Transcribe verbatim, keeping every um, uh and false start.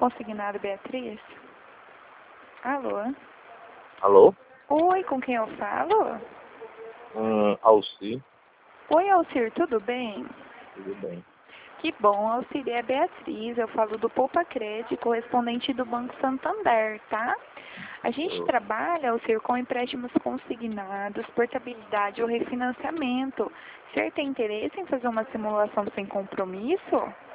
Consignado Beatriz? Alô? Alô? Oi, com quem eu falo? Hum, Alci. Oi, Alcir, tudo bem? Tudo bem. Que bom, Alcir, é a Beatriz, eu falo do Poupa Crédito, correspondente do Banco Santander, tá? A gente Eu, trabalha, Alcir, com empréstimos consignados, portabilidade ou refinanciamento. O senhor tem interesse em fazer uma simulação sem compromisso?